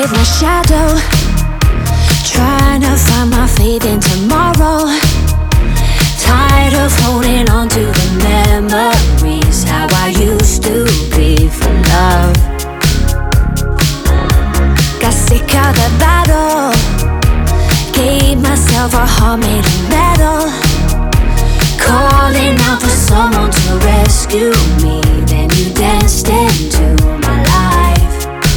with my shadow, trying to find my faith in tomorrow. Tired of holding on to the memories, how I used to be for love. Got sick of the battle, gave myself a heart made of metal, calling out for someone to rescue me. Then you danced into my life.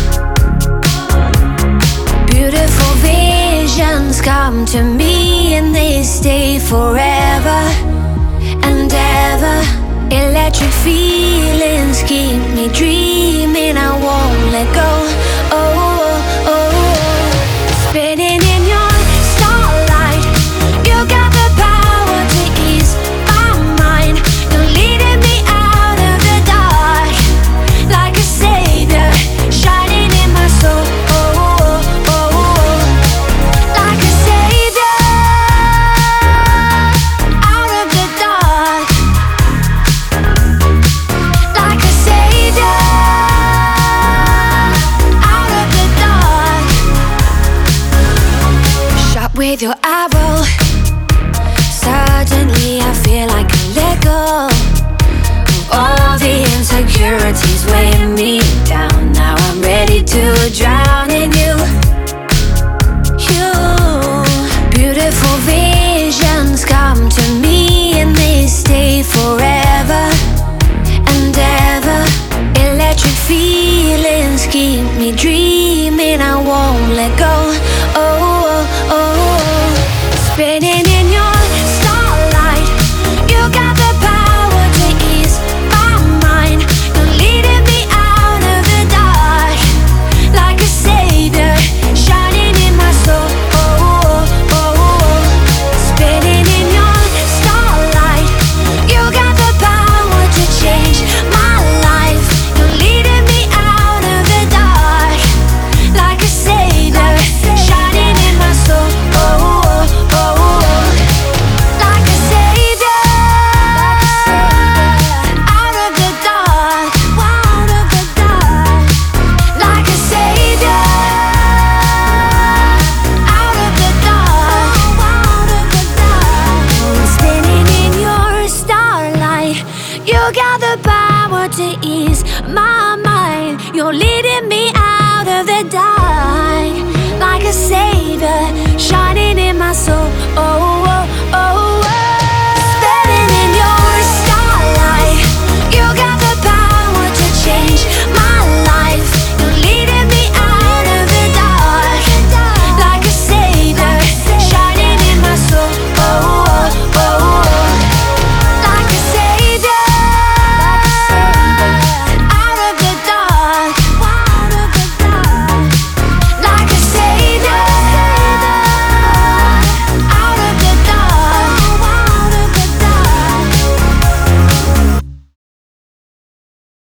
Beautiful visions come to me and they stay forever and ever. Electric feelings keep me dreaming, I won't let go. Oh, oh, oh. Spinning in your starlight, you got the power to ease my mind. You're leading me out of the dark like a savior, shining in my soul. Like a savior out of the dark. Like a savior out of the dark. Shot with your arrow, suddenly I feel like I let go of all the insecurities weighing me down. Now I'm ready to drown in you. You, beautiful visions come to me and they stay forever and ever. Electric feelings keep me dreaming, I won't let go.